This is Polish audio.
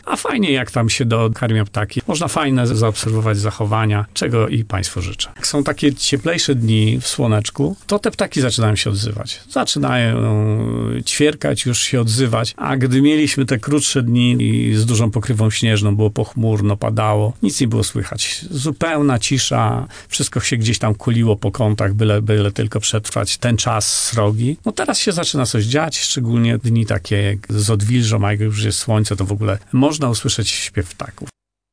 A fajnie, jak tam się dokarmią ptaki. Można fajne zaobserwować zachowania, czego i Państwu życzę. Jak są takie cieplejsze dni w słoneczku, to te ptaki zaczynają się odzywać. Zaczynają ćwierkać, już się odzywać, a gdy mieliśmy te krótsze dni i z dużą pokrywą śnieżną, było pochmurno, padało, nic nie było słychać. Zupełna cisza, wszystko się gdzieś tam kuliło po kątach, byle tylko przetrwać ten czas srogi. No teraz się zaczyna coś dziać, szczególnie dni takie jak z odwilżą, a jak już jest słońce, to w ogóle można usłyszeć śpiew ptaków.